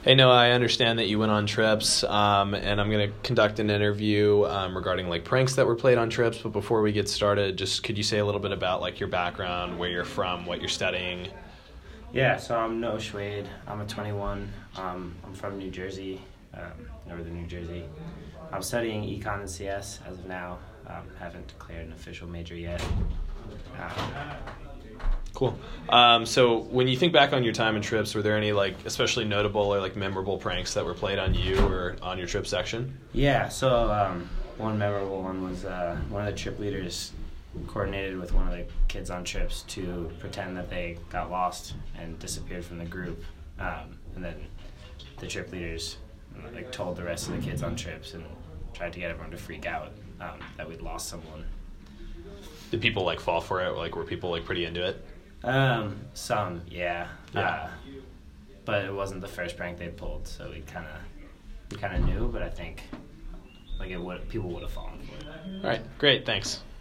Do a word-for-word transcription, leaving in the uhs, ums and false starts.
Hey Noah, I understand that you went on trips, um, and I'm going to conduct an interview um, regarding like pranks that were played on trips. But before we get started, just could you say a little bit about like your background, where you're from, what you're studying? Yeah, so I'm Noah Schwade. I'm a twenty-one. Um, I'm from New Jersey, um, northern New Jersey. I'm studying econ and C S as of now. Um, haven't declared an official major yet. Um, Cool. Um, so when you think back on your time and trips, were there any like especially notable or like memorable pranks that were played on you or on your trip section? yeah, so um, one memorable one was uh, one of the trip leaders coordinated with one of the kids on trips to pretend that they got lost and disappeared from the group. Um, and then the trip leaders like told the rest of the kids on trips and tried to get everyone to freak out um, that we'd lost someone. Did people like fall for it? Like were people like pretty into it? Um, some, yeah. Yeah. Uh, but it wasn't the first prank they pulled, so we kind of we kind of knew. But I think like it would people would have fallen for it. All right, great, thanks.